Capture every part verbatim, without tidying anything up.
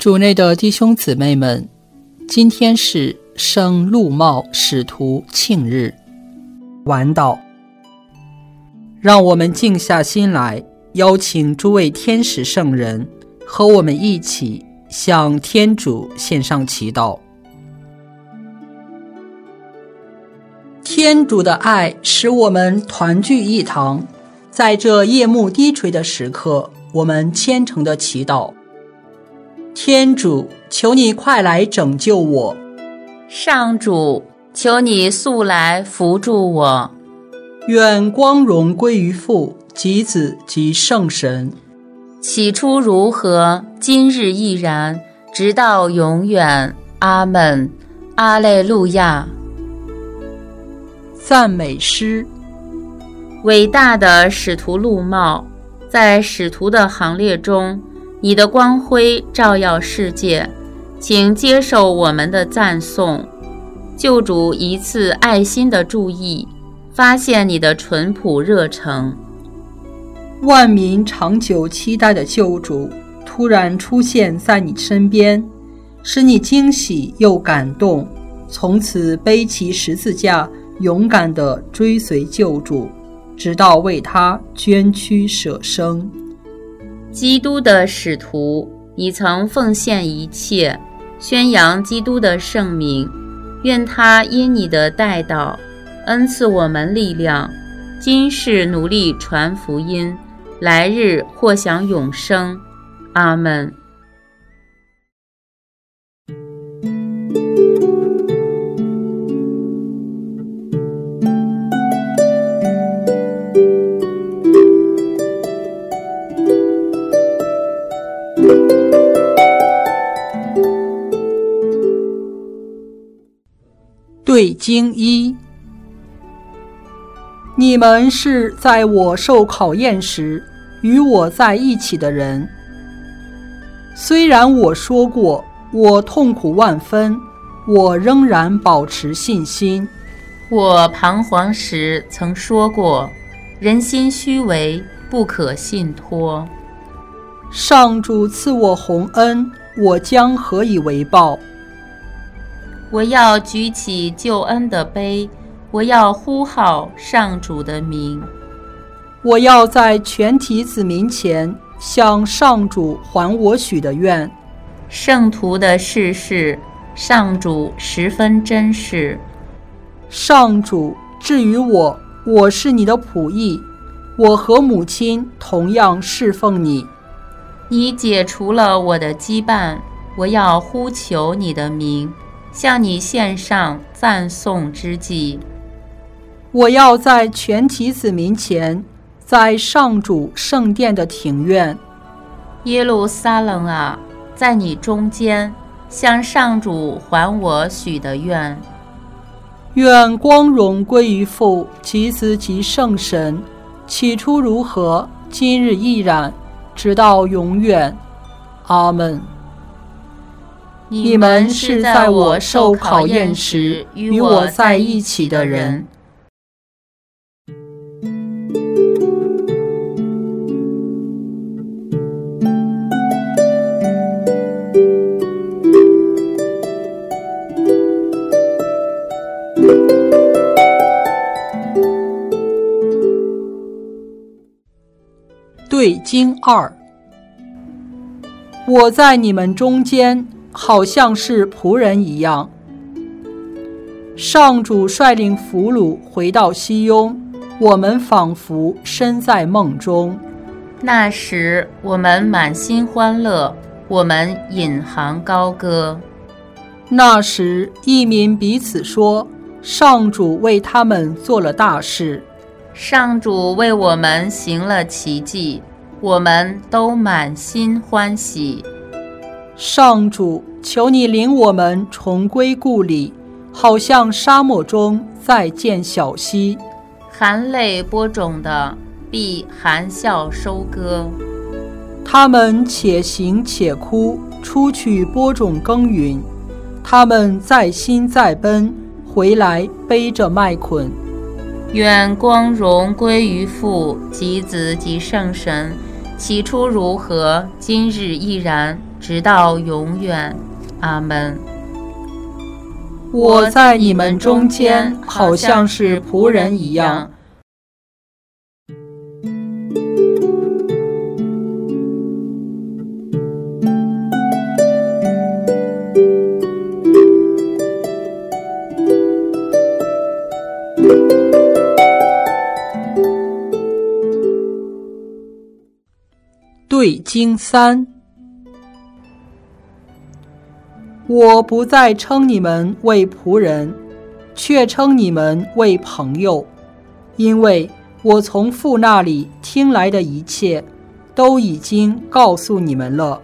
主内的弟兄姊妹们，今天是圣路茂使徒庆日，晚祷。让我们静下心来，邀请诸位天使圣人和我们一起向天主献上祈祷。天主的爱使我们团聚一堂，在这夜幕低垂的时刻，我们虔诚的祈祷。天主，求你快来拯救我。 上主，求你速来扶助我。 愿光荣归于父及子及圣神。 起初如何，今日亦然，直到永远。阿们。阿肋路亚。 赞美诗。 伟大的使徒路茂，在使徒的行列中，你的光辉照耀世界，请接受我们的赞颂。救主一次爱心的注意，发现你的淳朴热诚。 万民长久期待的救主突然出现在你身边，使你惊喜又感动，从此背起十字架，勇敢地追随救主，直到为他捐躯舍生。 基督的使徒，你曾奉献一切，宣扬基督的圣名。愿他因你的代祷，恩赐我们力量，今世努力传福音，来日获享永生。阿们。 对经一，你们是在我受考验时与我在一起的人。虽然我说过我痛苦万分，我仍然保持信心。 我彷徨时曾说过，人心虚伪，不可信托。 上主赐我洪恩，我将何以为报？ 我要举起救恩的杯，我要呼号上主的名。 我要在全体子民前向上主还我许的愿。 圣徒的事事，上主十分珍视。 上主，至于我，我是你的仆役，我和母亲同样侍奉你。 你解除了我的羁绊，我要呼求你的名，向你献上赞颂之祭。 我要在全体子民前，在上主圣殿的庭院。 耶路撒冷啊，在你中间，向上主还我许的愿。 愿光荣归于父及子及圣神，起初如何，今日亦然，直到永远。阿们。你们是在我受考验时与我在一起的人。对经二，我在你们中间好像是仆人一样。上主率领俘虏回到西雍，我们仿佛身在梦中。 那时我们满心欢乐，我们引吭高歌。 那时异民彼此说，上主为他们做了大事。 上主为我们行了奇迹，我们都满心欢喜。 上主，求你领我们重归故里，好像沙漠中再见小溪。 含泪播种的，必含笑收割。 他们且行且哭，出去播种耕耘。他们在新在奔，回来背着麦捆。 愿光荣归于父及子及圣神，起初如何，今日亦然， 直到永远。阿们。 我在你们中间，好像是仆人一样。对经三，我不再称你们为仆人，却称你们为朋友，因为我从父那里听来的一切，都已经告诉你们了。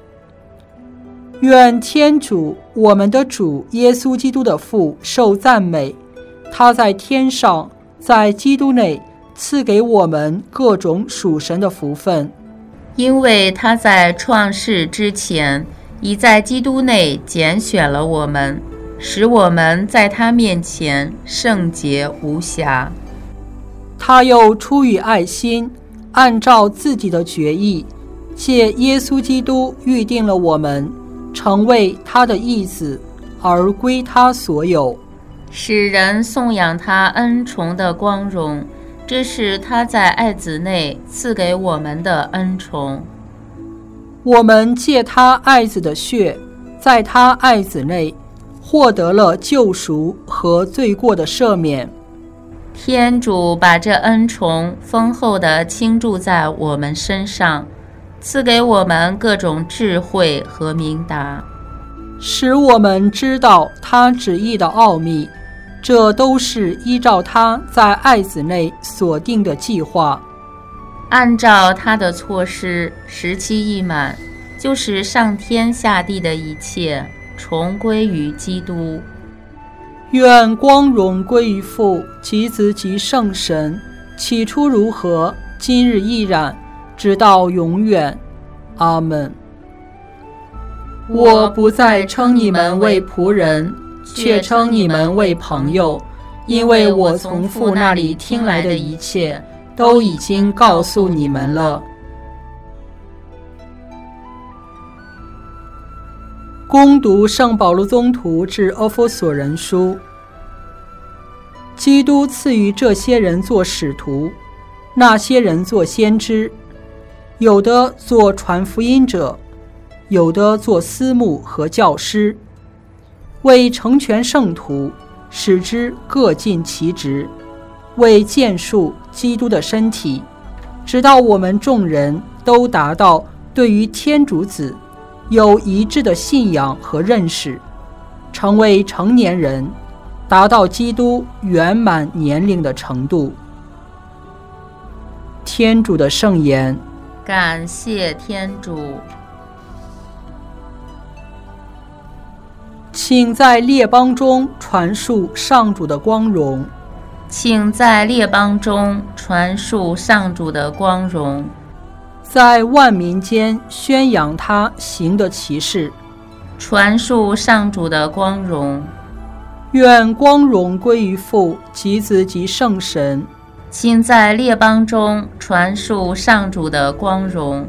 愿天主，我们的主耶稣基督的父受赞美，他在天上，在基督内赐给我们各种属神的福分。 因为他在创世之前，已在基督内拣选了我们，使我们在他面前圣洁无瑕。 他又出于爱心，按照自己的决意，借耶稣基督预定了我们，成为他的义子，而归他所有， 使人颂扬他恩宠的光荣。这是他在爱子内赐给我们的恩宠。 我们借他爱子的血，在他爱子内获得了救赎和罪过的赦免。 天主把这恩宠丰厚地倾注在我们身上，赐给我们各种智慧和明达， 使我们知道他旨意的奥秘。这都是依照他在爱子内所定的计划， 按照他的措施，时期一满，就使上天下地的一切重归于基督。 愿光荣归于父及子及圣神，起初如何，今日亦然，直到永远。阿们。我不再称你们为仆人，却称你们为朋友，因为我从父那里听来的一切，都已经告诉你们了。恭读圣保禄宗徒致阿弗所人书。基督赐予这些人做使徒，那些人做先知，有的做传福音者，有的做司牧和教师，为成全圣徒，使之各尽其职，为建树基督的身体，直到我们众人都达到对于天主子有一致的信仰和认识，成为成年人，达到基督圆满年龄的程度。天主的圣言。 感谢天主。 请在列邦中传述上主的光荣。 请在列邦中传述上主的光荣， 在万民间宣扬他行的奇事， 传述上主的光荣。 愿光荣归于父及子及圣神。 请在列邦中传述上主的光荣。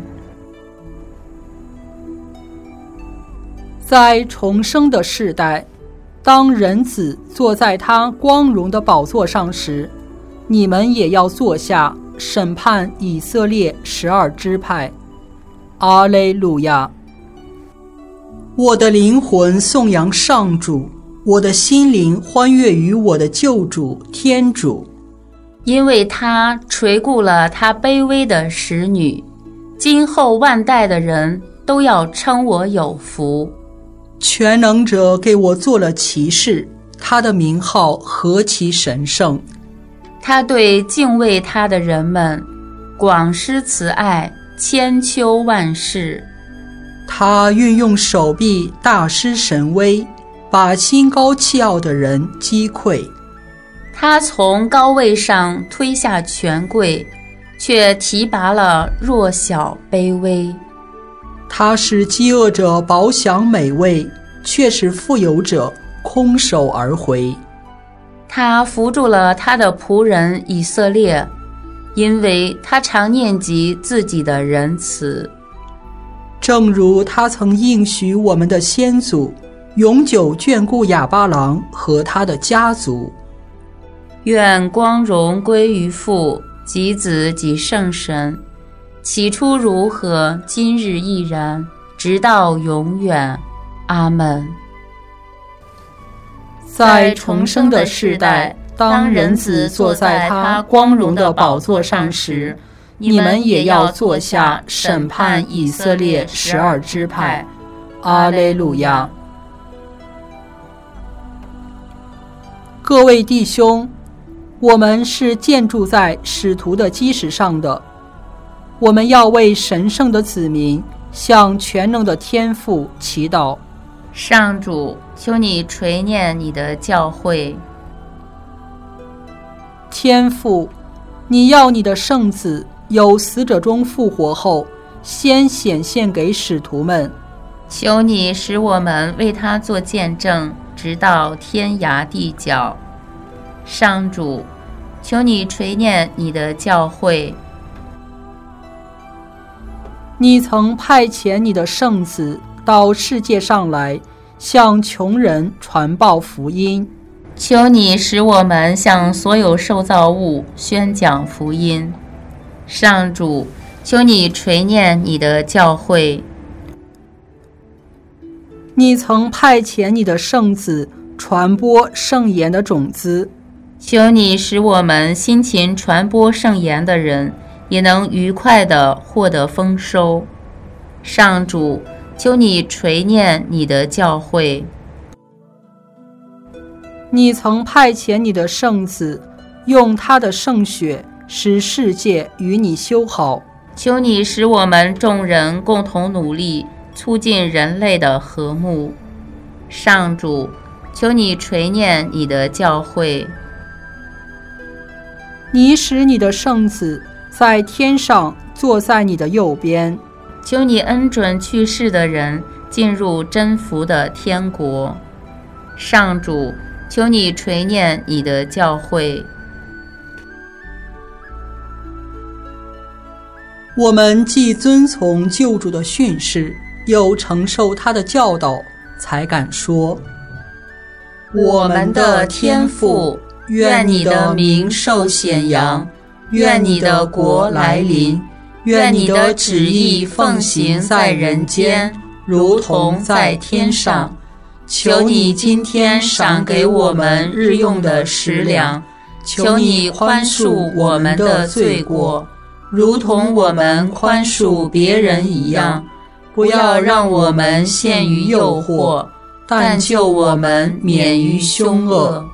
在重生的世代，当人子坐在他光荣的宝座上时，你们也要坐下，审判以色列十二支派。阿肋路亚。我的灵魂颂扬上主，我的心灵欢悦于我的救主天主， 因为他垂顾了他卑微的使女，今后万代的人都要称我有福。 全能者给我做了奇事，他的名号何其神圣。 他对敬畏他的人们广施慈爱，千秋万世。 他运用手臂大施神威，把心高气傲的人击溃。 他从高位上推下权贵，却提拔了弱小卑微。 他使饥饿者饱享美味，却使富有者空手而回。 他扶助了他的仆人以色列，因为他常念及自己的仁慈。 正如他曾应许我们的先祖，永久眷顾亚巴郎和他的家族。 愿光荣归于父及子及圣神，起初如何，今日亦然，直到永远。阿们。 在重生的世代，当人子坐在他光荣的宝座上时，你们也要坐下，审判以色列十二支派。阿肋路亚。各位弟兄，我们是建筑在使徒的基石上的，我们要为神圣的子民向全能的天父祈祷。 上主，求你垂念你的教会。 天父，你要你的圣子由死者中复活后，先显现给使徒们， 求你使我们为他做见证，直到天涯地角。上主，求你垂念你的教会。 你曾派遣你的圣子到世界上来，向穷人传报福音， 求你使我们向所有受造物宣讲福音。上主，求你垂念你的教会。 你曾派遣你的圣子传播圣言的种子， 求你使我们辛勤传播圣言的人也能愉快地获得丰收。上主，求你垂念你的教会。 你曾派遣你的圣子用他的圣血使世界与你修好， 求你使我们众人共同努力，促进人类的和睦。上主，求你垂念你的教会。 你使你的圣子在天上坐在你的右边， 求你恩准去世的人进入真福的天国。上主，求你垂念你的教会。 我们既遵从救主的训示，又承受他的教导，才敢说： 我们的天父，愿你的名受显扬，愿你的国来临，愿你的旨意奉行在人间，如同在天上。求你今天赏给我们日用的食粮，求你宽恕我们的罪过，如同我们宽恕别人一样。不要让我们陷于诱惑，但救我们免于凶恶。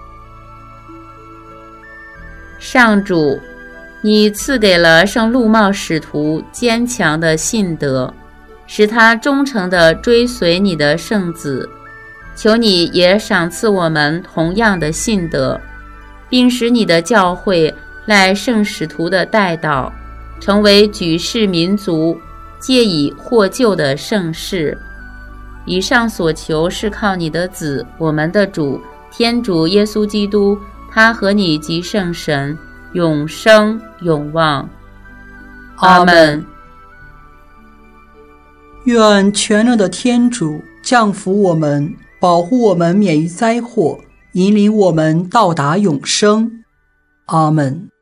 上主，你赐给了圣路茂使徒坚强的信德，使他忠诚地追随你的圣子。求你也赏赐我们同样的信德，并使你的教会赖圣使徒的代祷，成为举世民族借以获救的圣事。以上所求是靠你的子，我们的主天主耶稣基督，他和你及圣神永生永望。阿们。 愿全能的天主降福我们，保护我们免于灾祸，引领我们到达永生。阿们。